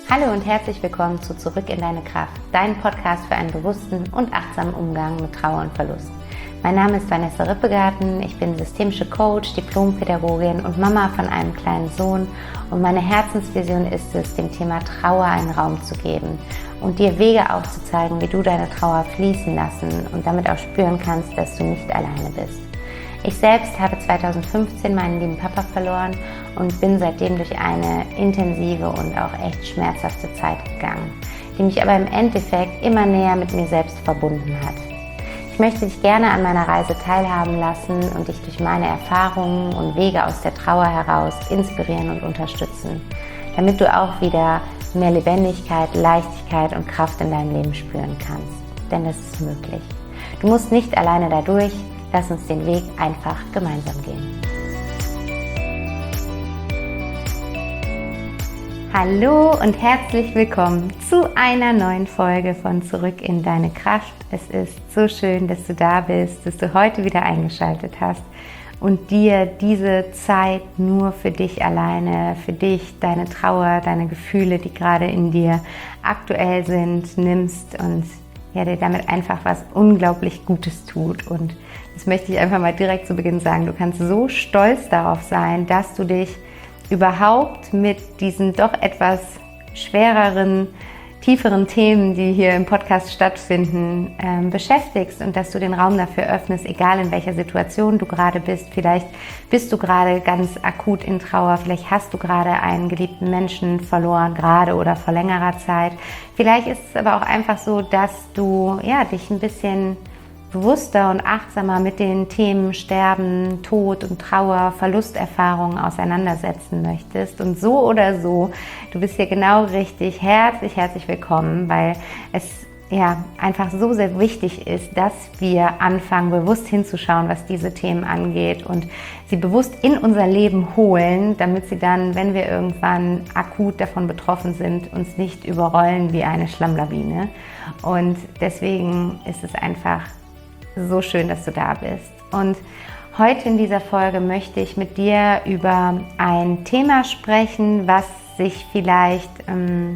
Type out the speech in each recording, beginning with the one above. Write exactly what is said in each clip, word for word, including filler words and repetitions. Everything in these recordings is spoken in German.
Hallo und herzlich willkommen zu Zurück in deine Kraft, dein Podcast für einen bewussten und achtsamen Umgang mit Trauer und Verlust. Mein Name ist Vanessa Rippegarten, ich bin systemische Coach, Diplompädagogin und Mama von einem kleinen Sohn und meine Herzensvision ist es, dem Thema Trauer einen Raum zu geben und dir Wege aufzuzeigen, wie du deine Trauer fließen lassen und damit auch spüren kannst, dass du nicht alleine bist. Ich selbst habe zweitausendfünfzehn meinen lieben Papa verloren und bin seitdem durch eine intensive und auch echt schmerzhafte Zeit gegangen, die mich aber im Endeffekt immer näher mit mir selbst verbunden hat. Ich möchte dich gerne an meiner Reise teilhaben lassen und dich durch meine Erfahrungen und Wege aus der Trauer heraus inspirieren und unterstützen, damit du auch wieder mehr Lebendigkeit, Leichtigkeit und Kraft in deinem Leben spüren kannst. Denn das ist möglich. Du musst nicht alleine dadurch. Lass uns den Weg einfach gemeinsam gehen. Hallo und herzlich willkommen zu einer neuen Folge von Zurück in deine Kraft. Es ist so schön, dass du da bist, dass du heute wieder eingeschaltet hast und dir diese Zeit nur für dich alleine, für dich, deine Trauer, deine Gefühle, die gerade in dir aktuell sind, nimmst und ja, dir damit einfach was unglaublich Gutes tut. Und das möchte ich einfach mal direkt zu Beginn sagen. Du kannst so stolz darauf sein, dass du dich überhaupt mit diesen doch etwas schwereren, tieferen Themen, die hier im Podcast stattfinden, ähm, beschäftigst und dass du den Raum dafür öffnest, egal in welcher Situation du gerade bist. Vielleicht bist du gerade ganz akut in Trauer, vielleicht hast du gerade einen geliebten Menschen verloren, gerade oder vor längerer Zeit. Vielleicht ist es aber auch einfach so, dass du ja, dich ein bisschen bewusster und achtsamer mit den Themen Sterben, Tod und Trauer, Verlusterfahrungen auseinandersetzen möchtest. Und so oder so, du bist hier genau richtig. Herzlich, herzlich willkommen, weil es ja einfach so sehr wichtig ist, dass wir anfangen, bewusst hinzuschauen, was diese Themen angeht und sie bewusst in unser Leben holen, damit sie dann, wenn wir irgendwann akut davon betroffen sind, uns nicht überrollen wie eine Schlammlawine. Und deswegen ist es einfach so schön, dass du da bist. Und heute in dieser Folge möchte ich mit dir über ein Thema sprechen, was sich vielleicht, ähm,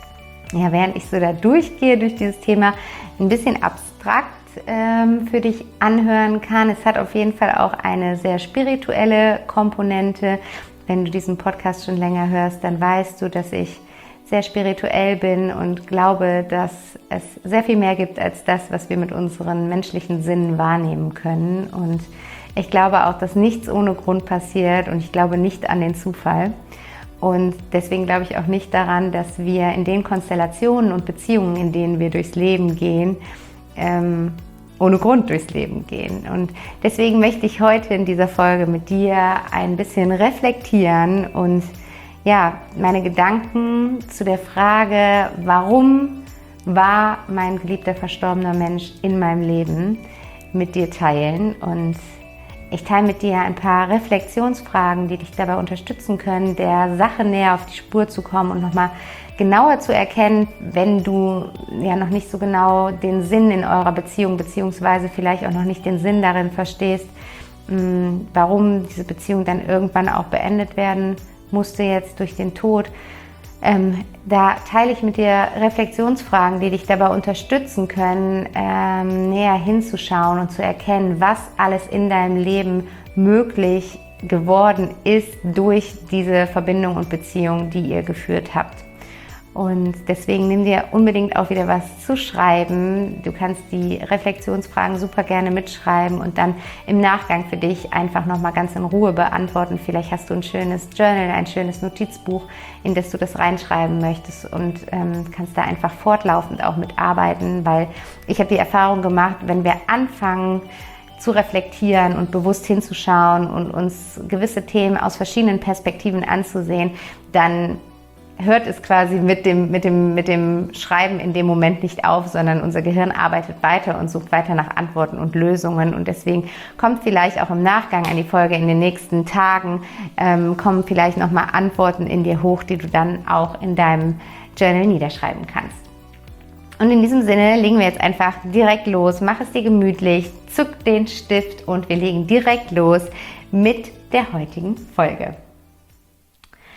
ja, während ich so da durchgehe durch dieses Thema, ein bisschen abstrakt ähm, für dich anhören kann. Es hat auf jeden Fall auch eine sehr spirituelle Komponente. Wenn du diesen Podcast schon länger hörst, dann weißt du, dass ich sehr spirituell bin und glaube, dass es sehr viel mehr gibt als das, was wir mit unseren menschlichen Sinnen wahrnehmen können. Und ich glaube auch, dass nichts ohne Grund passiert und ich glaube nicht an den Zufall. Und deswegen glaube ich auch nicht daran, dass wir in den Konstellationen und Beziehungen, in denen wir durchs Leben gehen, ähm, ohne Grund durchs Leben gehen. Und deswegen möchte ich heute in dieser Folge mit dir ein bisschen reflektieren und ja, meine Gedanken zu der Frage, warum war mein geliebter verstorbener Mensch in meinem Leben, mit dir teilen. Und ich teile mit dir ein paar Reflexionsfragen, die dich dabei unterstützen können, der Sache näher auf die Spur zu kommen und nochmal genauer zu erkennen, wenn du ja noch nicht so genau den Sinn in eurer Beziehung beziehungsweise vielleicht auch noch nicht den Sinn darin verstehst, warum diese Beziehung dann irgendwann auch beendet werden musste jetzt durch den Tod. Ähm, da teile ich mit dir Reflexionsfragen, die dich dabei unterstützen können, ähm, näher hinzuschauen und zu erkennen, was alles in deinem Leben möglich geworden ist durch diese Verbindung und Beziehung, die ihr geführt habt. Und deswegen nimm dir unbedingt auch wieder was zu schreiben. Du kannst die Reflexionsfragen super gerne mitschreiben und dann im Nachgang für dich einfach nochmal ganz in Ruhe beantworten. Vielleicht hast du ein schönes Journal, ein schönes Notizbuch, in das du das reinschreiben möchtest und ähm, kannst da einfach fortlaufend auch mitarbeiten, weil ich habe die Erfahrung gemacht, wenn wir anfangen zu reflektieren und bewusst hinzuschauen und uns gewisse Themen aus verschiedenen Perspektiven anzusehen, dann hört es quasi mit dem, mit dem, mit dem Schreiben in dem Moment nicht auf, sondern unser Gehirn arbeitet weiter und sucht weiter nach Antworten und Lösungen. Und deswegen kommt vielleicht auch im Nachgang an die Folge in den nächsten Tagen, ähm, kommen vielleicht nochmal Antworten in dir hoch, die du dann auch in deinem Journal niederschreiben kannst. Und in diesem Sinne legen wir jetzt einfach direkt los. Mach es dir gemütlich, zück den Stift und wir legen direkt los mit der heutigen Folge.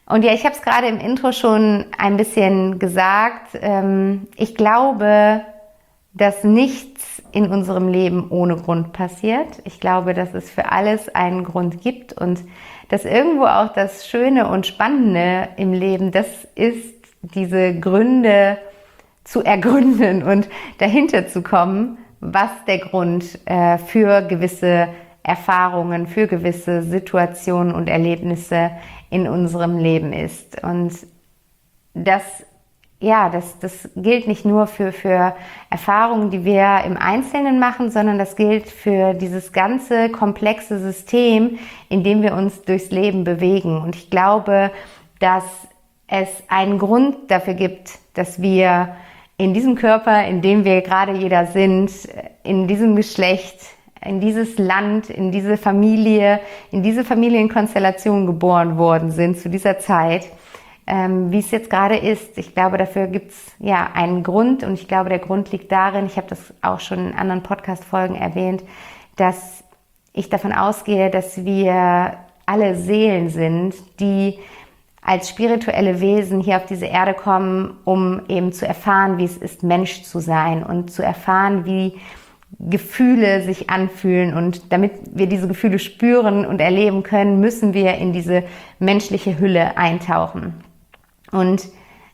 Und ja, ich habe es gerade im Intro schon ein bisschen gesagt. Ähm, ich glaube, dass nichts in unserem Leben ohne Grund passiert. Ich glaube, dass es für alles einen Grund gibt und dass irgendwo auch das Schöne und Spannende im Leben, das ist, diese Gründe zu ergründen und dahinter zu kommen, was der Grund äh, für gewisse Erfahrungen, für gewisse Situationen und Erlebnisse in unserem Leben ist. Und das, ja, das, das gilt nicht nur für, für Erfahrungen, die wir im Einzelnen machen, sondern das gilt für dieses ganze komplexe System, in dem wir uns durchs Leben bewegen. Und ich glaube, dass es einen Grund dafür gibt, dass wir in diesem Körper, in dem wir gerade jeder sind, in diesem Geschlecht, in dieses Land, in diese Familie, in diese Familienkonstellation geboren worden sind zu dieser Zeit, ähm, wie es jetzt gerade ist. Ich glaube, dafür gibt's ja einen Grund und ich glaube, der Grund liegt darin, ich habe das auch schon in anderen Podcast-Folgen erwähnt, dass ich davon ausgehe, dass wir alle Seelen sind, die als spirituelle Wesen hier auf diese Erde kommen, um eben zu erfahren, wie es ist, Mensch zu sein und zu erfahren, wie Gefühle sich anfühlen. Und damit wir diese Gefühle spüren und erleben können, müssen wir in diese menschliche Hülle eintauchen. Und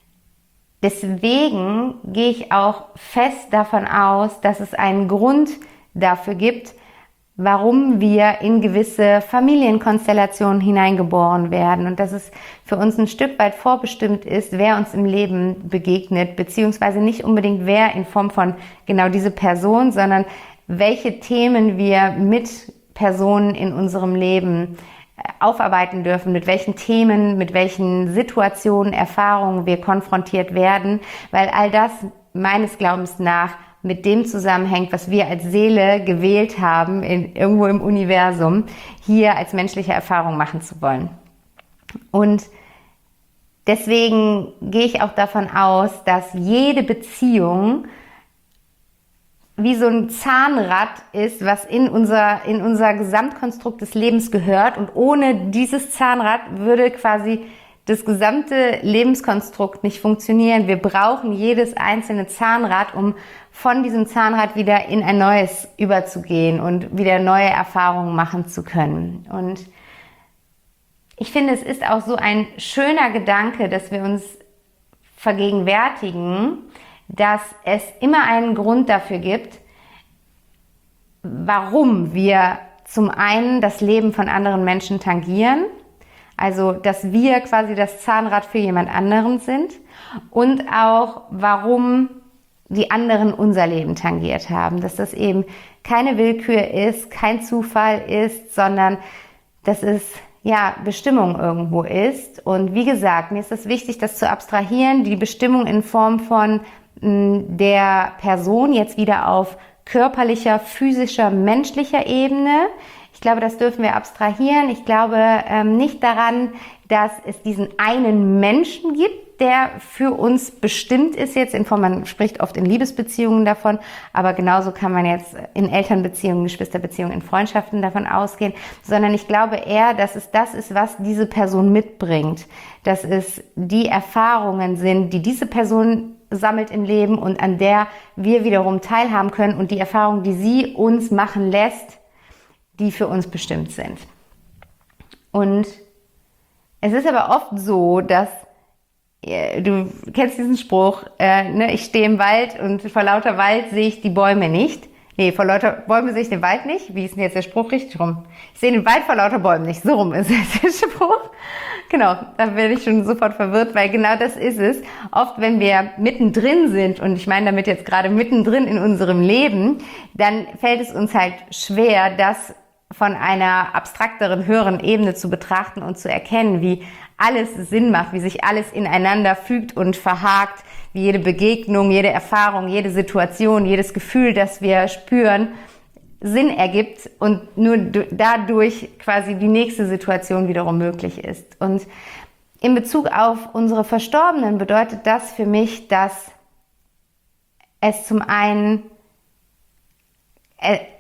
deswegen gehe ich auch fest davon aus, dass es einen Grund dafür gibt, warum wir in gewisse Familienkonstellationen hineingeboren werden und dass es für uns ein Stück weit vorbestimmt ist, wer uns im Leben begegnet, beziehungsweise nicht unbedingt wer in Form von genau diese Person, sondern welche Themen wir mit Personen in unserem Leben aufarbeiten dürfen, mit welchen Themen, mit welchen Situationen, Erfahrungen wir konfrontiert werden, weil all das meines Glaubens nach mit dem zusammenhängt, was wir als Seele gewählt haben, in, irgendwo im Universum, hier als menschliche Erfahrung machen zu wollen. Und deswegen gehe ich auch davon aus, dass jede Beziehung wie so ein Zahnrad ist, was in unser, in unser Gesamtkonstrukt des Lebens gehört. Und ohne dieses Zahnrad würde quasi das gesamte Lebenskonstrukt nicht funktionieren. Wir brauchen jedes einzelne Zahnrad, um von diesem Zahnrad wieder in ein neues überzugehen und wieder neue Erfahrungen machen zu können. Und ich finde, es ist auch so ein schöner Gedanke, dass wir uns vergegenwärtigen, dass es immer einen Grund dafür gibt, warum wir zum einen das Leben von anderen Menschen tangieren, also dass wir quasi das Zahnrad für jemand anderen sind und auch warum die anderen unser Leben tangiert haben, dass das eben keine Willkür ist, kein Zufall ist, sondern dass es ja Bestimmung irgendwo ist. Und wie gesagt, mir ist es wichtig, das zu abstrahieren, die Bestimmung in Form von mh, der Person jetzt wieder auf körperlicher, physischer, menschlicher Ebene. Ich glaube, das dürfen wir abstrahieren. Ich glaube ähm, nicht daran, dass es diesen einen Menschen gibt, der für uns bestimmt ist jetzt, in Form, man spricht oft in Liebesbeziehungen davon, aber genauso kann man jetzt in Elternbeziehungen, Geschwisterbeziehungen, in Freundschaften davon ausgehen, sondern ich glaube eher, dass es das ist, was diese Person mitbringt, dass es die Erfahrungen sind, die diese Person sammelt im Leben und an der wir wiederum teilhaben können und die Erfahrungen, die sie uns machen lässt, die für uns bestimmt sind. Und es ist aber oft so, dass du kennst diesen Spruch, äh, ne, ich stehe im Wald und vor lauter Wald sehe ich die Bäume nicht. Nee, vor lauter Bäume sehe ich den Wald nicht. Wie ist denn jetzt der Spruch richtig rum? Ich sehe den Wald vor lauter Bäumen nicht. So rum ist der Spruch. Genau, da bin ich schon sofort verwirrt, weil genau das ist es. Oft, wenn wir mittendrin sind, und ich meine damit jetzt gerade mittendrin in unserem Leben, dann fällt es uns halt schwer, das von einer abstrakteren, höheren Ebene zu betrachten und zu erkennen, wie alles Sinn macht, wie sich alles ineinander fügt und verhakt, wie jede Begegnung, jede Erfahrung, jede Situation, jedes Gefühl, das wir spüren, Sinn ergibt und nur dadurch quasi die nächste Situation wiederum möglich ist. Und in Bezug auf unsere Verstorbenen bedeutet das für mich, dass es zum einen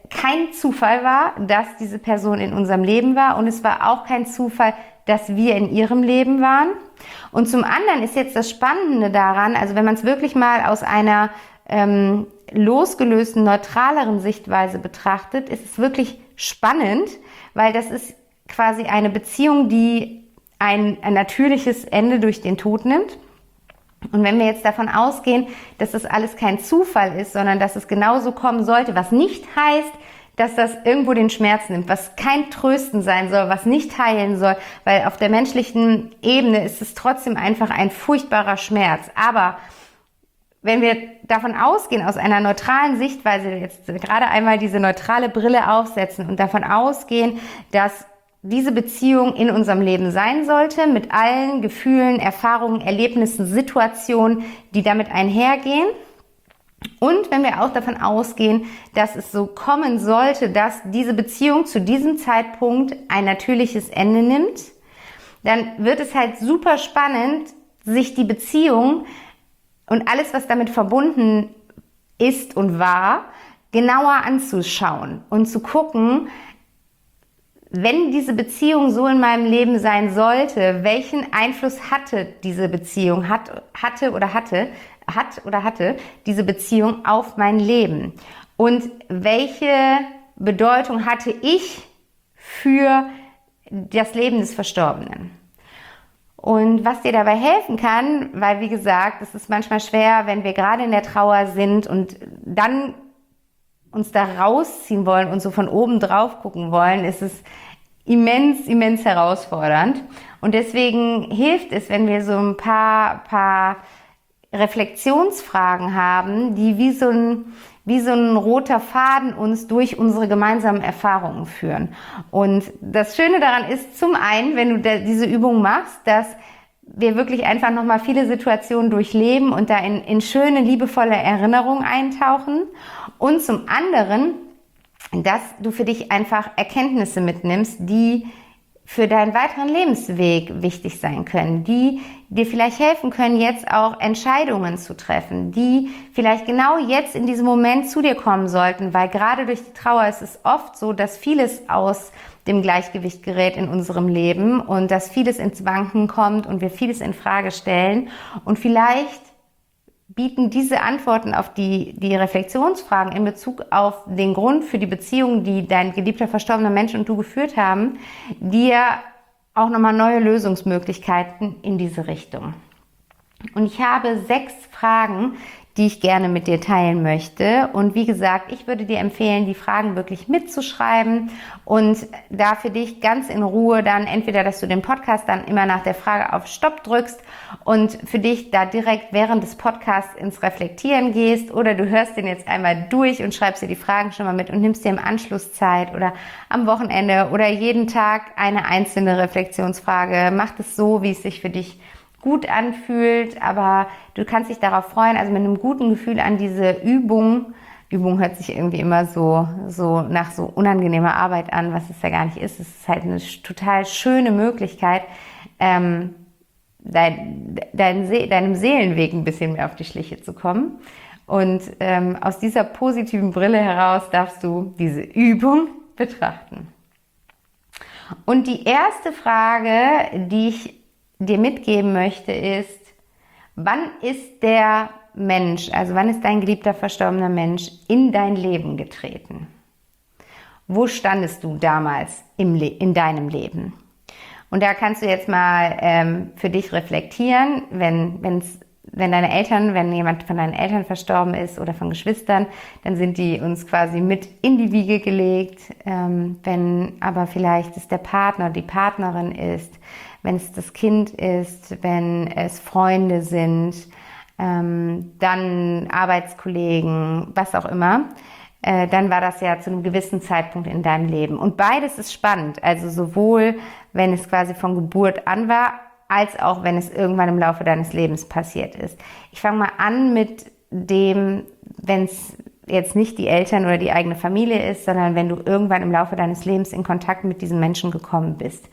kein Zufall war, dass diese Person in unserem Leben war und es war auch kein Zufall, dass wir in ihrem Leben waren. Und zum anderen ist jetzt das Spannende daran, also wenn man es wirklich mal aus einer ähm, losgelösten, neutraleren Sichtweise betrachtet, ist es wirklich spannend, weil das ist quasi eine Beziehung, die ein, ein natürliches Ende durch den Tod nimmt. Und wenn wir jetzt davon ausgehen, dass das alles kein Zufall ist, sondern dass es genauso kommen sollte, was nicht heißt, dass das irgendwo den Schmerz nimmt, was kein Trösten sein soll, was nicht heilen soll, weil auf der menschlichen Ebene ist es trotzdem einfach ein furchtbarer Schmerz. Aber wenn wir davon ausgehen, aus einer neutralen Sichtweise, jetzt gerade einmal diese neutrale Brille aufsetzen und davon ausgehen, dass diese Beziehung in unserem Leben sein sollte, mit allen Gefühlen, Erfahrungen, Erlebnissen, Situationen, die damit einhergehen. Und wenn wir auch davon ausgehen, dass es so kommen sollte, dass diese Beziehung zu diesem Zeitpunkt ein natürliches Ende nimmt, dann wird es halt super spannend, sich die Beziehung und alles, was damit verbunden ist und war, genauer anzuschauen und zu gucken, wenn diese Beziehung so in meinem Leben sein sollte, welchen Einfluss hatte diese Beziehung, hat, hatte oder hatte, hat oder hatte diese Beziehung auf mein Leben? Und welche Bedeutung hatte ich für das Leben des Verstorbenen? Und was dir dabei helfen kann, weil wie gesagt, es ist manchmal schwer, wenn wir gerade in der Trauer sind und dann uns da rausziehen wollen und so von oben drauf gucken wollen, ist es immens, immens herausfordernd. Und deswegen hilft es, wenn wir so ein paar, paar Reflexionsfragen haben, die wie so ein, wie so ein roter Faden uns durch unsere gemeinsamen Erfahrungen führen. Und das Schöne daran ist zum einen, wenn du diese Übung machst, dass wir wirklich einfach nochmal viele Situationen durchleben und da in, in schöne, liebevolle Erinnerungen eintauchen. Und zum anderen, dass du für dich einfach Erkenntnisse mitnimmst, die für deinen weiteren Lebensweg wichtig sein können, die dir vielleicht helfen können, jetzt auch Entscheidungen zu treffen, die vielleicht genau jetzt in diesem Moment zu dir kommen sollten, weil gerade durch die Trauer ist es oft so, dass vieles aus dem Gleichgewicht gerät in unserem Leben und dass vieles ins Wanken kommt und wir vieles in Frage stellen und vielleicht bieten diese Antworten auf die, die Reflexionsfragen in Bezug auf den Grund für die Beziehung, die dein geliebter verstorbener Mensch und du geführt haben, dir auch nochmal neue Lösungsmöglichkeiten in diese Richtung. Und ich habe sechs Fragen, die ich gerne mit dir teilen möchte. Und wie gesagt, ich würde dir empfehlen, die Fragen wirklich mitzuschreiben und da für dich ganz in Ruhe dann entweder, dass du den Podcast dann immer nach der Frage auf Stopp drückst und für dich da direkt während des Podcasts ins Reflektieren gehst oder du hörst den jetzt einmal durch und schreibst dir die Fragen schon mal mit und nimmst dir im Anschluss Zeit oder am Wochenende oder jeden Tag eine einzelne Reflexionsfrage. Mach das so, wie es sich für dich gut anfühlt, aber du kannst dich darauf freuen, also mit einem guten Gefühl an diese Übung. Übung hört sich irgendwie immer so, so nach so unangenehmer Arbeit an, was es ja gar nicht ist. Es ist halt eine total schöne Möglichkeit, ähm, dein, dein See, deinem Seelenweg ein bisschen mehr auf die Schliche zu kommen. Und ähm, aus dieser positiven Brille heraus darfst du diese Übung betrachten. Und die erste Frage, die ich dir mitgeben möchte, ist, wann ist der Mensch, also wann ist dein geliebter verstorbener Mensch in dein Leben getreten? Wo standest du damals im Le- in deinem Leben? Und da kannst du jetzt mal ähm, für dich reflektieren, wenn, wenn's, wenn deine Eltern, wenn jemand von deinen Eltern verstorben ist oder von Geschwistern, dann sind die uns quasi mit in die Wiege gelegt. Ähm, wenn aber vielleicht es der Partner, die Partnerin ist, wenn es das Kind ist, wenn es Freunde sind, ähm, dann Arbeitskollegen, was auch immer, äh, dann war das ja zu einem gewissen Zeitpunkt in deinem Leben. Und beides ist spannend, also sowohl, wenn es quasi von Geburt an war, als auch, wenn es irgendwann im Laufe deines Lebens passiert ist. Ich fange mal an mit dem, wenn es jetzt nicht die Eltern oder die eigene Familie ist, sondern wenn du irgendwann im Laufe deines Lebens in Kontakt mit diesen Menschen gekommen bist.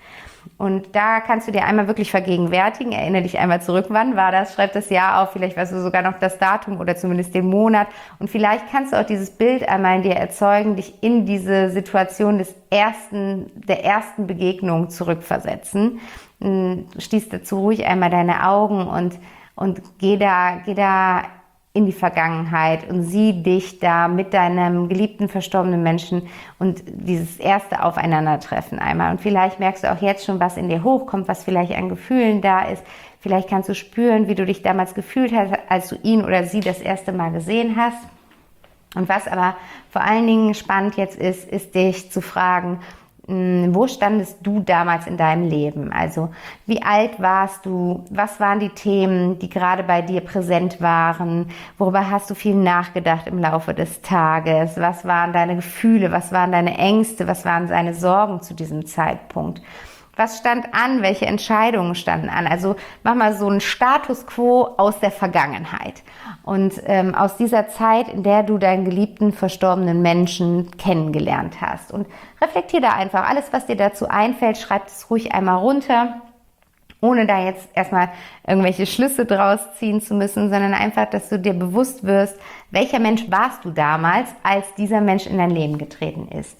Und da kannst du dir einmal wirklich vergegenwärtigen, erinnere dich einmal zurück, wann war das, schreib das Jahr auf, vielleicht weißt du sogar noch das Datum oder zumindest den Monat. Und vielleicht kannst du auch dieses Bild einmal in dir erzeugen, dich in diese Situation des ersten, der ersten Begegnung zurückversetzen. Schließ dazu ruhig einmal deine Augen und, und geh da, geh da in die Vergangenheit und sieh dich da mit deinem geliebten, verstorbenen Menschen und dieses erste Aufeinandertreffen einmal. Und vielleicht merkst du auch jetzt schon, was in dir hochkommt, was vielleicht an Gefühlen da ist. Vielleicht kannst du spüren, wie du dich damals gefühlt hast, als du ihn oder sie das erste Mal gesehen hast. Und was aber vor allen Dingen spannend jetzt ist, ist dich zu fragen, wo standest du damals in deinem Leben? Also wie alt warst du? Was waren die Themen, die gerade bei dir präsent waren? Worüber hast du viel nachgedacht im Laufe des Tages? Was waren deine Gefühle? Was waren deine Ängste? Was waren deine Sorgen zu diesem Zeitpunkt? Was stand an? Welche Entscheidungen standen an? Also mach mal so einen Status quo aus der Vergangenheit und ähm, aus dieser Zeit, in der du deinen geliebten, verstorbenen Menschen kennengelernt hast. Und reflektier da einfach alles, was dir dazu einfällt, schreib es ruhig einmal runter, ohne da jetzt erstmal irgendwelche Schlüsse draus ziehen zu müssen, sondern einfach, dass du dir bewusst wirst, welcher Mensch warst du damals, als dieser Mensch in dein Leben getreten ist.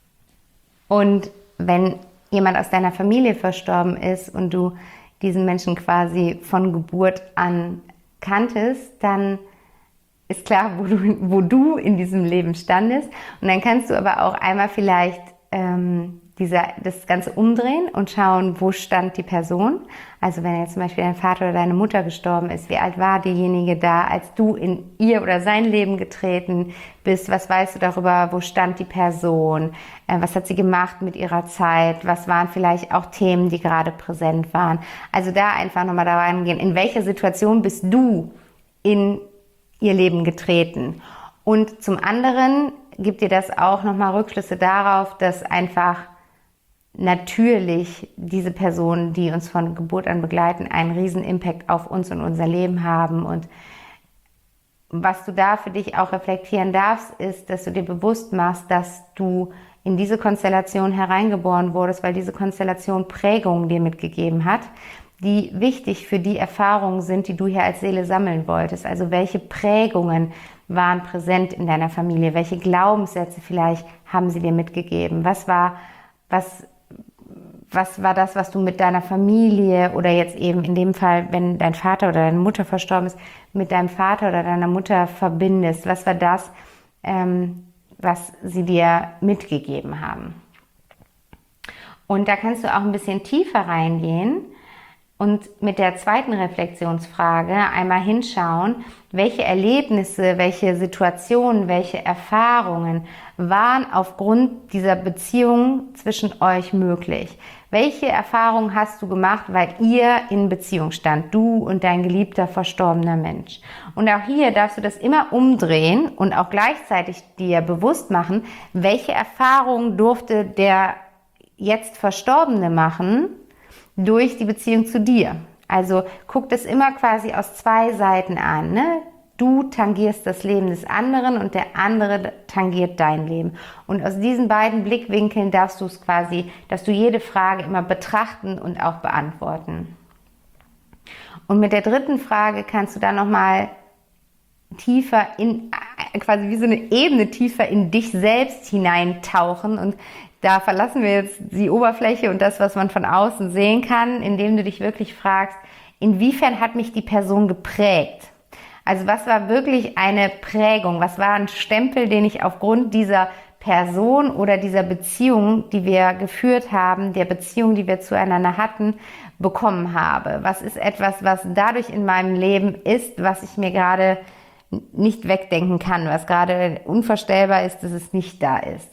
Und wenn jemand aus deiner Familie verstorben ist und du diesen Menschen quasi von Geburt an kanntest, dann ist klar, wo du, wo du in diesem Leben standest. Und dann kannst du aber auch einmal vielleicht ähm, dieser, das Ganze umdrehen und schauen, wo stand die Person. Also wenn jetzt zum Beispiel dein Vater oder deine Mutter gestorben ist, wie alt war diejenige da, als du in ihr oder sein Leben getreten bist? Was weißt du darüber, wo stand die Person? Äh, was hat sie gemacht mit ihrer Zeit? Was waren vielleicht auch Themen, die gerade präsent waren? Also da einfach nochmal da reingehen, in welcher Situation bist du in ihr Leben getreten? Und zum anderen gibt dir das auch nochmal Rückschlüsse darauf, dass einfach natürlich diese Personen, die uns von Geburt an begleiten, einen riesen Impact auf uns und unser Leben haben. Und was du da für dich auch reflektieren darfst, ist, dass du dir bewusst machst, dass du in diese Konstellation hereingeboren wurdest, weil diese Konstellation Prägungen dir mitgegeben hat, die wichtig für die Erfahrungen sind, die du hier als Seele sammeln wolltest. Also welche Prägungen waren präsent in deiner Familie? Welche Glaubenssätze vielleicht haben sie dir mitgegeben? Was war, was Was war das, was du mit deiner Familie oder jetzt eben in dem Fall, wenn dein Vater oder deine Mutter verstorben ist, mit deinem Vater oder deiner Mutter verbindest? Was war das, ähm, was sie dir mitgegeben haben? Und da kannst du auch ein bisschen tiefer reingehen und mit der zweiten Reflexionsfrage einmal hinschauen, welche Erlebnisse, welche Situationen, welche Erfahrungen waren aufgrund dieser Beziehung zwischen euch möglich? Welche Erfahrungen hast du gemacht, weil ihr in Beziehung stand, du und dein geliebter, verstorbener Mensch? Und auch hier darfst du das immer umdrehen und auch gleichzeitig dir bewusst machen, welche Erfahrungen durfte der jetzt Verstorbene machen durch die Beziehung zu dir. Also guck das immer quasi aus zwei Seiten an, ne? Du tangierst das Leben des anderen und der andere tangiert dein Leben. Und aus diesen beiden Blickwinkeln darfst du es quasi, dass du jede Frage immer betrachten und auch beantworten. Und mit der dritten Frage kannst du dann nochmal tiefer in, quasi wie so eine Ebene tiefer in dich selbst hineintauchen. Und da verlassen wir jetzt die Oberfläche und das, was man von außen sehen kann, indem du dich wirklich fragst, inwiefern hat mich die Person geprägt? Also was war wirklich eine Prägung? Was war ein Stempel, den ich aufgrund dieser Person oder dieser Beziehung, die wir geführt haben, der Beziehung, die wir zueinander hatten, bekommen habe? Was ist etwas, was dadurch in meinem Leben ist, was ich mir gerade nicht wegdenken kann, was gerade unvorstellbar ist, dass es nicht da ist?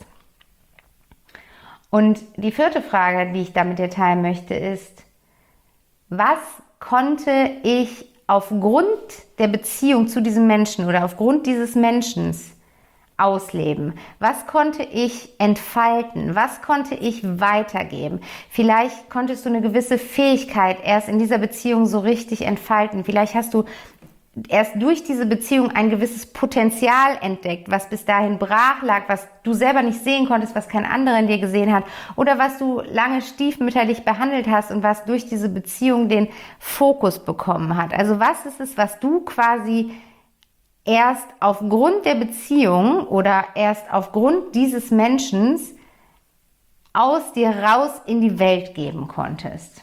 Und die vierte Frage, die ich da mit dir teilen möchte, ist, was konnte ich aufgrund der Beziehung zu diesem Menschen oder aufgrund dieses Menschen ausleben? Was konnte ich entfalten? Was konnte ich weitergeben? Vielleicht konntest du eine gewisse Fähigkeit erst in dieser Beziehung so richtig entfalten. Vielleicht hast du erst durch diese Beziehung ein gewisses Potenzial entdeckt, was bis dahin brach lag, was du selber nicht sehen konntest, was kein anderer in dir gesehen hat oder was du lange stiefmütterlich behandelt hast und was durch diese Beziehung den Fokus bekommen hat. Also was ist es, was du quasi erst aufgrund der Beziehung oder erst aufgrund dieses Menschen aus dir raus in die Welt geben konntest?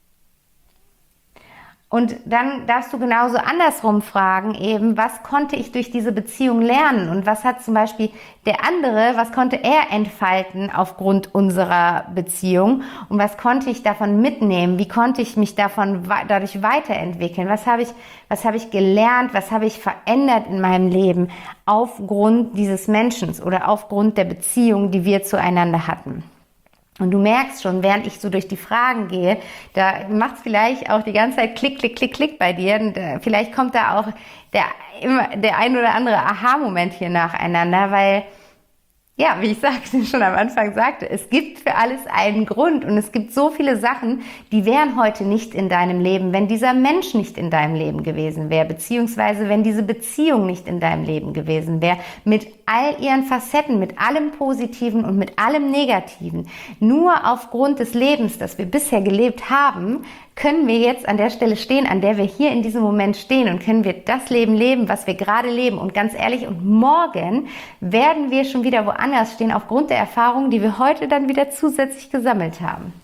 Und dann darfst du genauso andersrum fragen, eben, was konnte ich durch diese Beziehung lernen? Und was hat zum Beispiel der andere, was konnte er entfalten aufgrund unserer Beziehung? Und was konnte ich davon mitnehmen? Wie konnte ich mich davon dadurch weiterentwickeln? Was habe ich, was habe ich gelernt? Was habe ich verändert in meinem Leben aufgrund dieses Menschen oder aufgrund der Beziehung, die wir zueinander hatten? Und du merkst schon, während ich so durch die Fragen gehe, da macht es vielleicht auch die ganze Zeit Klick, Klick, Klick, Klick bei dir. Und äh, vielleicht kommt da auch der, immer, der ein oder andere Aha-Moment hier nacheinander, weil, ja, wie ich sagte, schon am Anfang sagte, es gibt für alles einen Grund und es gibt so viele Sachen, die wären heute nicht in deinem Leben, wenn dieser Mensch nicht in deinem Leben gewesen wäre, beziehungsweise wenn diese Beziehung nicht in deinem Leben gewesen wäre, mit all ihren Facetten, mit allem Positiven und mit allem Negativen. Nur aufgrund des Lebens, das wir bisher gelebt haben, können wir jetzt an der Stelle stehen, an der wir hier in diesem Moment stehen und können wir das Leben leben, was wir gerade leben. Und ganz ehrlich, und morgen werden wir schon wieder woanders stehen, aufgrund der Erfahrungen, die wir heute dann wieder zusätzlich gesammelt haben.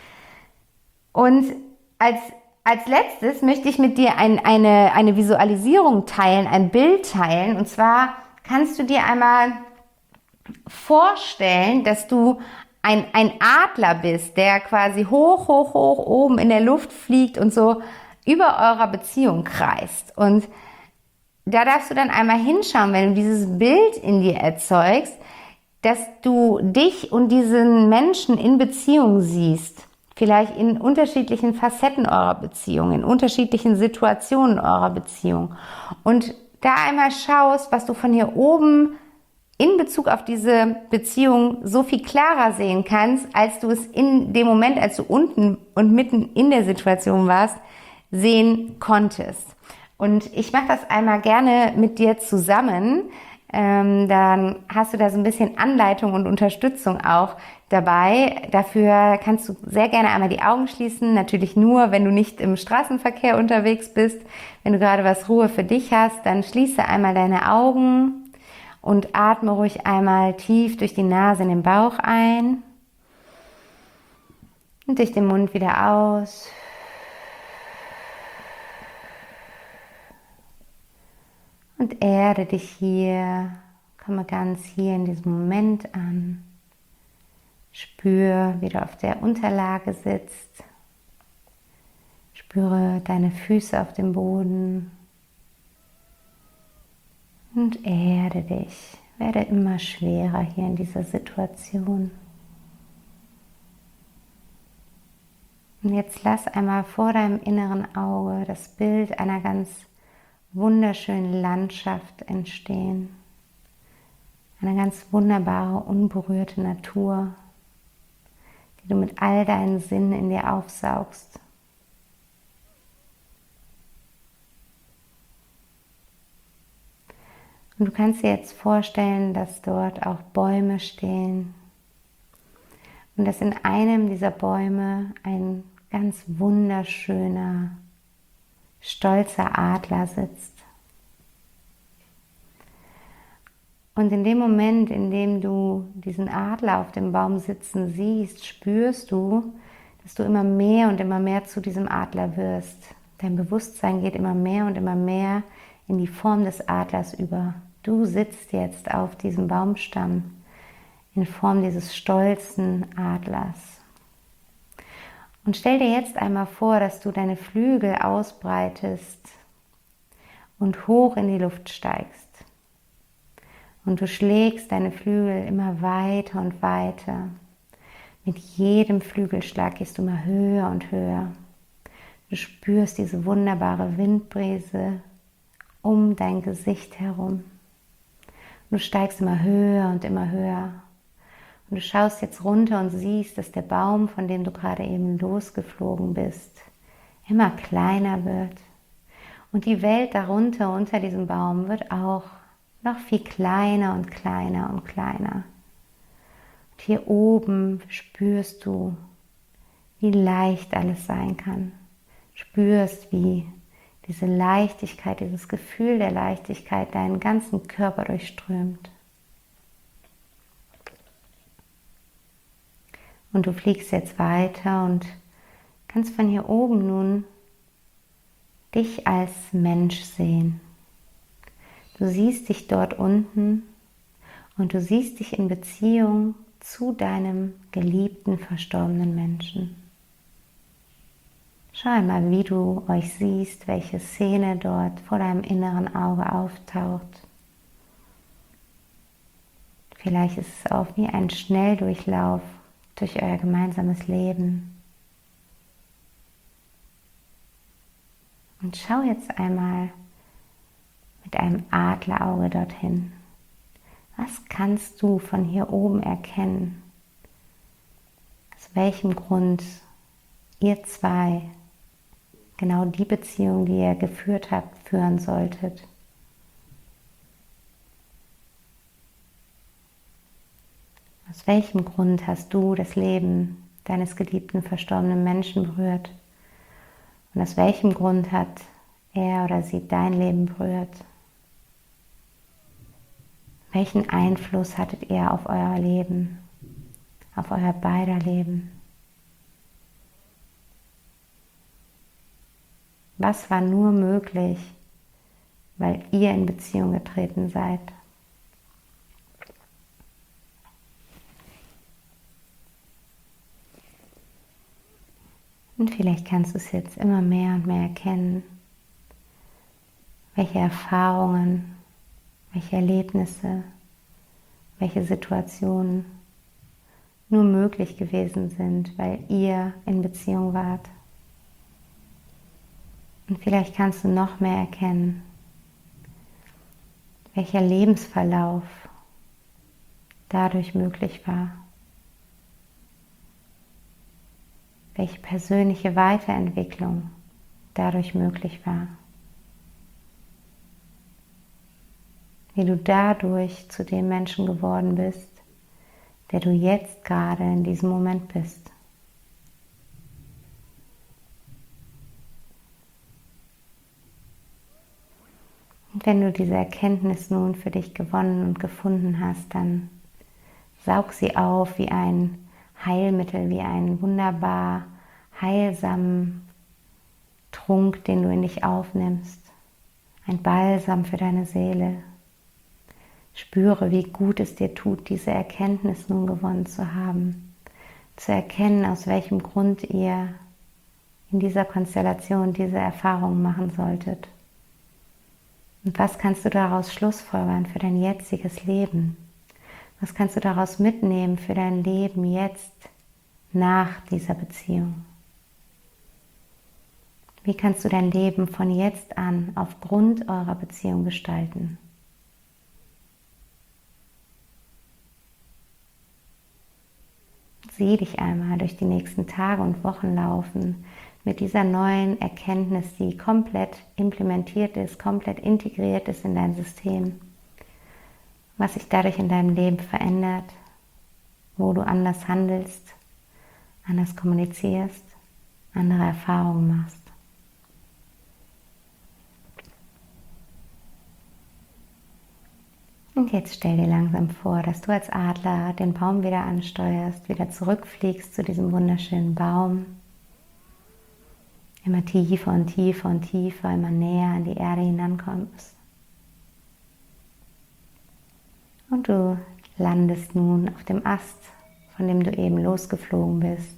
Und als, als letztes möchte ich mit dir ein, eine, eine Visualisierung teilen, ein Bild teilen. Und zwar kannst du dir einmal vorstellen, dass du Ein, ein Adler bist, der quasi hoch, hoch, hoch oben in der Luft fliegt und so über eurer Beziehung kreist. Und da darfst du dann einmal hinschauen, wenn du dieses Bild in dir erzeugst, dass du dich und diesen Menschen in Beziehung siehst. Vielleicht in unterschiedlichen Facetten eurer Beziehung, in unterschiedlichen Situationen eurer Beziehung. Und da einmal schaust, was du von hier oben in Bezug auf diese Beziehung so viel klarer sehen kannst, als du es in dem Moment, als du unten und mitten in der Situation warst, sehen konntest. Und ich mache das einmal gerne mit dir zusammen. Ähm, dann hast du da so ein bisschen Anleitung und Unterstützung auch dabei. Dafür kannst du sehr gerne einmal die Augen schließen. Natürlich nur, wenn du nicht im Straßenverkehr unterwegs bist. Wenn du gerade was Ruhe für dich hast, dann schließe einmal deine Augen und atme ruhig einmal tief durch die Nase in den Bauch ein und durch den Mund wieder aus. Und erde dich hier, komme ganz hier in diesem Moment an. Spür, wie du auf der Unterlage sitzt. Spüre deine Füße auf dem Boden. Und erde dich, werde immer schwerer hier in dieser Situation. Und jetzt lass einmal vor deinem inneren Auge das Bild einer ganz wunderschönen Landschaft entstehen. Eine ganz wunderbare, unberührte Natur, die du mit all deinen Sinnen in dir aufsaugst. Und du kannst dir jetzt vorstellen, dass dort auch Bäume stehen und dass in einem dieser Bäume ein ganz wunderschöner, stolzer Adler sitzt. Und in dem Moment, in dem du diesen Adler auf dem Baum sitzen siehst, spürst du, dass du immer mehr und immer mehr zu diesem Adler wirst. Dein Bewusstsein geht immer mehr und immer mehr in die Form des Adlers über. Du sitzt jetzt auf diesem Baumstamm in Form dieses stolzen Adlers. Und stell dir jetzt einmal vor, dass du deine Flügel ausbreitest und hoch in die Luft steigst. Und du schlägst deine Flügel immer weiter und weiter. Mit jedem Flügelschlag gehst du immer höher und höher. Du spürst diese wunderbare Windbrise um dein Gesicht herum. Du steigst immer höher und immer höher. Und du schaust jetzt runter und siehst, dass der Baum, von dem du gerade eben losgeflogen bist, immer kleiner wird. Und die Welt darunter, unter diesem Baum, wird auch noch viel kleiner und kleiner und kleiner. Und hier oben spürst du, wie leicht alles sein kann. Spürst, wie diese Leichtigkeit, dieses Gefühl der Leichtigkeit deinen ganzen Körper durchströmt. Und du fliegst jetzt weiter und kannst von hier oben nun dich als Mensch sehen. Du siehst dich dort unten und du siehst dich in Beziehung zu deinem geliebten, verstorbenen Menschen. Schau einmal, wie du euch siehst, welche Szene dort vor deinem inneren Auge auftaucht. Vielleicht ist es auch wie ein Schnelldurchlauf durch euer gemeinsames Leben. Und schau jetzt einmal mit einem Adlerauge dorthin. Was kannst du von hier oben erkennen? Aus welchem Grund ihr zwei genau die Beziehung, die ihr geführt habt, führen solltet? Aus welchem Grund hast du das Leben deines geliebten, verstorbenen Menschen berührt? Und aus welchem Grund hat er oder sie dein Leben berührt? Welchen Einfluss hattet ihr auf euer Leben, auf euer beider Leben? Was war nur möglich, weil ihr in Beziehung getreten seid? Und vielleicht kannst du es jetzt immer mehr und mehr erkennen, welche Erfahrungen, welche Erlebnisse, welche Situationen nur möglich gewesen sind, weil ihr in Beziehung wart. Und vielleicht kannst du noch mehr erkennen, welcher Lebensverlauf dadurch möglich war. Welche persönliche Weiterentwicklung dadurch möglich war. Wie du dadurch zu dem Menschen geworden bist, der du jetzt gerade in diesem Moment bist. Und wenn du diese Erkenntnis nun für dich gewonnen und gefunden hast, dann saug sie auf wie ein Heilmittel, wie einen wunderbar heilsamen Trunk, den du in dich aufnimmst. Ein Balsam für deine Seele. Spüre, wie gut es dir tut, diese Erkenntnis nun gewonnen zu haben. Zu erkennen, aus welchem Grund ihr in dieser Konstellation diese Erfahrung machen solltet. Und was kannst du daraus schlussfolgern für dein jetziges Leben? Was kannst du daraus mitnehmen für dein Leben jetzt nach dieser Beziehung? Wie kannst du dein Leben von jetzt an aufgrund eurer Beziehung gestalten? Sieh dich einmal durch die nächsten Tage und Wochen laufen mit dieser neuen Erkenntnis, die komplett implementiert ist, komplett integriert ist in dein System. Was sich dadurch in deinem Leben verändert, wo du anders handelst, anders kommunizierst, andere Erfahrungen machst. Und jetzt stell dir langsam vor, dass du als Adler den Baum wieder ansteuerst, wieder zurückfliegst zu diesem wunderschönen Baum. Immer tiefer und tiefer und tiefer, immer näher an die Erde hinankommst. Und du landest nun auf dem Ast, von dem du eben losgeflogen bist.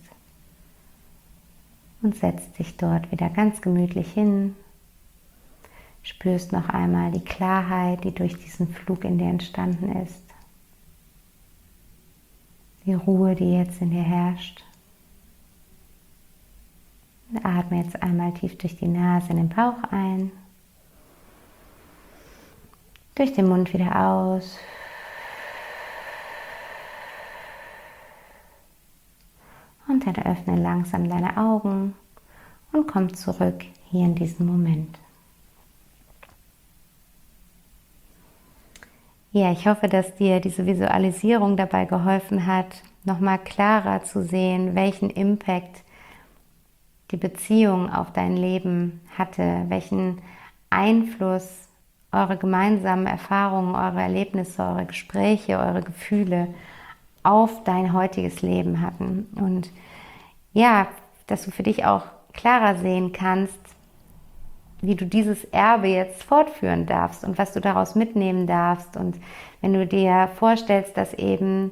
Und setzt dich dort wieder ganz gemütlich hin. Spürst noch einmal die Klarheit, die durch diesen Flug in dir entstanden ist. Die Ruhe, die jetzt in dir herrscht. Und atme jetzt einmal tief durch die Nase in den Bauch ein. Durch den Mund wieder aus. Und dann öffne langsam deine Augen und komm zurück hier in diesen Moment. Ja, ich hoffe, dass dir diese Visualisierung dabei geholfen hat, nochmal klarer zu sehen, welchen Impact die Beziehung auf dein Leben hatte, welchen Einfluss eure gemeinsamen Erfahrungen, eure Erlebnisse, eure Gespräche, eure Gefühle auf dein heutiges Leben hatten. Und ja, dass du für dich auch klarer sehen kannst, wie du dieses Erbe jetzt fortführen darfst und was du daraus mitnehmen darfst. Und wenn du dir vorstellst, dass eben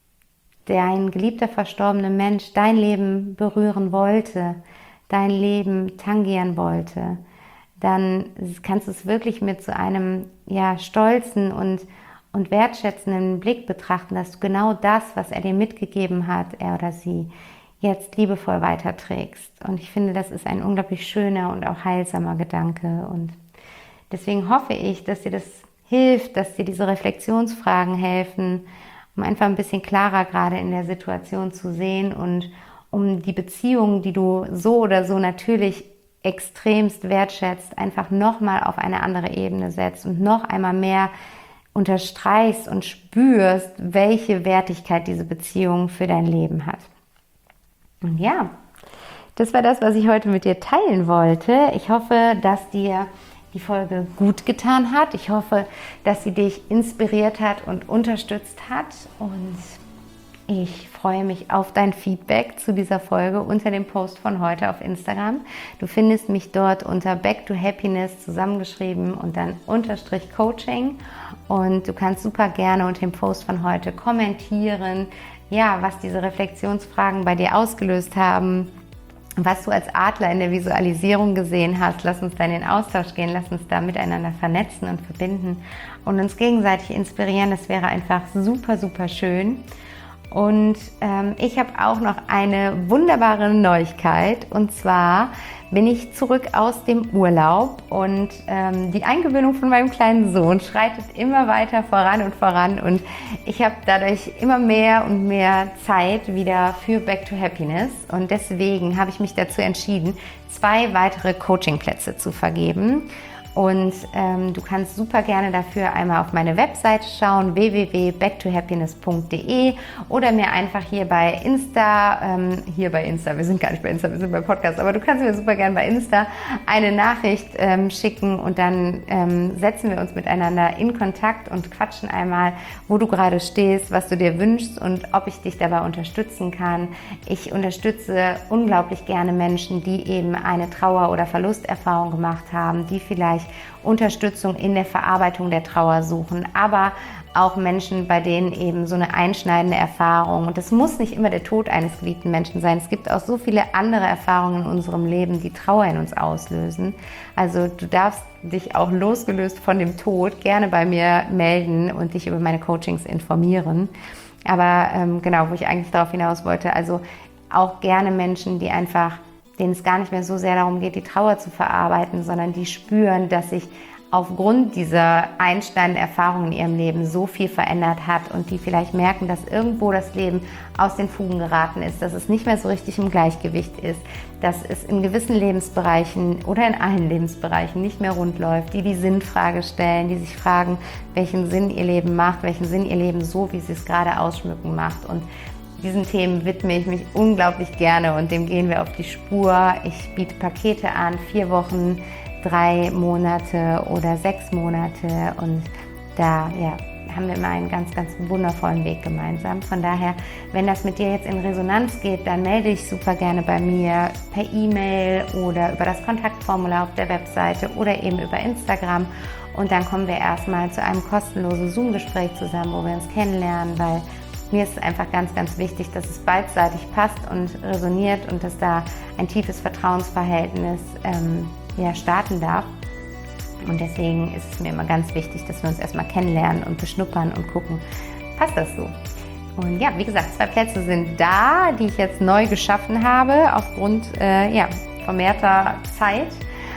dein geliebter verstorbener Mensch dein Leben berühren wollte, dein Leben tangieren wollte, dann kannst du es wirklich mit so einem ja, stolzen und, und wertschätzenden Blick betrachten, dass du genau das, was er dir mitgegeben hat, er oder sie, jetzt liebevoll weiterträgst. Und ich finde, das ist ein unglaublich schöner und auch heilsamer Gedanke. Und deswegen hoffe ich, dass dir das hilft, dass dir diese Reflexionsfragen helfen, um einfach ein bisschen klarer gerade in der Situation zu sehen und um die Beziehungen, die du so oder so natürlich extremst wertschätzt, einfach nochmal auf eine andere Ebene setzt und noch einmal mehr unterstreichst und spürst, welche Wertigkeit diese Beziehung für dein Leben hat. Und ja, das war das, was ich heute mit dir teilen wollte. Ich hoffe, dass dir die Folge gut getan hat. Ich hoffe, dass sie dich inspiriert hat und unterstützt hat. Und ich freue mich auf dein Feedback zu dieser Folge unter dem Post von heute auf Instagram. Du findest mich dort unter Back to Happiness zusammengeschrieben und dann Unterstrich Coaching. Und du kannst super gerne unter dem Post von heute kommentieren, ja, was diese Reflexionsfragen bei dir ausgelöst haben, was du als Adler in der Visualisierung gesehen hast. Lass uns da in den Austausch gehen, lass uns da miteinander vernetzen und verbinden und uns gegenseitig inspirieren. Das wäre einfach super, super schön. Und ähm, ich habe auch noch eine wunderbare Neuigkeit, und zwar bin ich zurück aus dem Urlaub und ähm, die Eingewöhnung von meinem kleinen Sohn schreitet immer weiter voran und voran und ich habe dadurch immer mehr und mehr Zeit wieder für Back to Happiness und deswegen habe ich mich dazu entschieden, zwei weitere Coachingplätze zu vergeben. Und ähm, du kannst super gerne dafür einmal auf meine Webseite schauen, w w w punkt back to happiness punkt d e, oder mir einfach hier bei Insta, ähm, hier bei Insta, wir sind gar nicht bei Insta, wir sind beim Podcast, aber du kannst mir super gerne bei Insta eine Nachricht ähm, schicken und dann ähm, setzen wir uns miteinander in Kontakt und quatschen einmal, wo du gerade stehst, was du dir wünschst und ob ich dich dabei unterstützen kann. Ich unterstütze unglaublich gerne Menschen, die eben eine Trauer- oder Verlusterfahrung gemacht haben, die vielleicht Unterstützung in der Verarbeitung der Trauer suchen, aber auch Menschen, bei denen eben so eine einschneidende Erfahrung, und das muss nicht immer der Tod eines geliebten Menschen sein, es gibt auch so viele andere Erfahrungen in unserem Leben, die Trauer in uns auslösen. Also du darfst dich auch losgelöst von dem Tod gerne bei mir melden und dich über meine Coachings informieren. Aber ähm, genau, wo ich eigentlich darauf hinaus wollte, also auch gerne Menschen, die einfach denen es gar nicht mehr so sehr darum geht, die Trauer zu verarbeiten, sondern die spüren, dass sich aufgrund dieser einschneidenden Erfahrungen in ihrem Leben so viel verändert hat und die vielleicht merken, dass irgendwo das Leben aus den Fugen geraten ist, dass es nicht mehr so richtig im Gleichgewicht ist, dass es in gewissen Lebensbereichen oder in allen Lebensbereichen nicht mehr rund läuft, die die Sinnfrage stellen, die sich fragen, welchen Sinn ihr Leben macht, welchen Sinn ihr Leben so, wie sie es gerade ausschmücken macht. Und diesen Themen widme ich mich unglaublich gerne und dem gehen wir auf die Spur. Ich biete Pakete an, vier Wochen, drei Monate oder sechs Monate und da ja, haben wir immer einen ganz, ganz wundervollen Weg gemeinsam. Von daher, wenn das mit dir jetzt in Resonanz geht, dann melde dich super gerne bei mir per E-Mail oder über das Kontaktformular auf der Webseite oder eben über Instagram und dann kommen wir erstmal zu einem kostenlosen Zoom-Gespräch zusammen, wo wir uns kennenlernen, weil mir ist es einfach ganz, ganz wichtig, dass es beidseitig passt und resoniert und dass da ein tiefes Vertrauensverhältnis ähm, ja, starten darf. Und deswegen ist es mir immer ganz wichtig, dass wir uns erstmal kennenlernen und beschnuppern und gucken, passt das so? Und ja, wie gesagt, zwei Plätze sind da, die ich jetzt neu geschaffen habe, aufgrund äh, ja, vermehrter Zeit.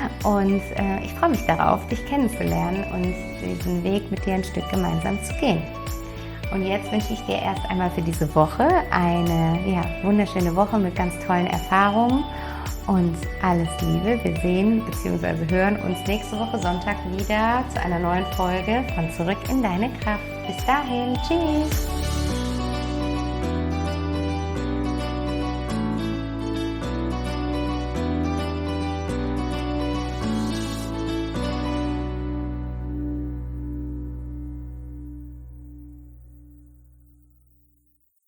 Und äh, ich freue mich darauf, dich kennenzulernen und diesen Weg mit dir ein Stück gemeinsam zu gehen. Und jetzt wünsche ich dir erst einmal für diese Woche eine ja, wunderschöne Woche mit ganz tollen Erfahrungen und alles Liebe. Wir sehen bzw. hören uns nächste Woche Sonntag wieder zu einer neuen Folge von Zurück in deine Kraft. Bis dahin, tschüss!